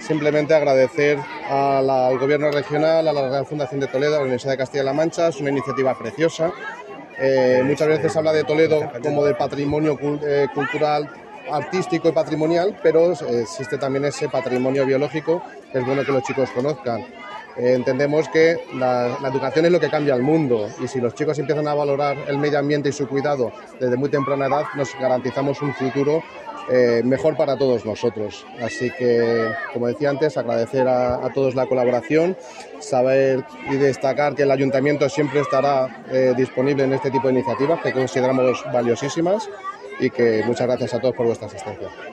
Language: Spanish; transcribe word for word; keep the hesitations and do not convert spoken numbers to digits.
simplemente agradecer a la, al Gobierno regional, a la Real Fundación de Toledo, a la Universidad de Castilla-La Mancha. Es una iniciativa preciosa. Eh, muchas veces se habla de Toledo como de patrimonio eh, cultural, artístico y patrimonial, pero eh, existe también ese patrimonio biológico que es bueno que los chicos conozcan. Eh, entendemos que la, la educación es lo que cambia el mundo, y si los chicos empiezan a valorar el medio ambiente y su cuidado desde muy temprana edad, nos garantizamos un futuro eh, mejor para todos nosotros. Así que, como decía antes, agradecer a, a todos la colaboración, saber y destacar que el Ayuntamiento siempre estará eh, disponible en este tipo de iniciativas que consideramos valiosísimas, y que muchas gracias a todos por vuestra asistencia.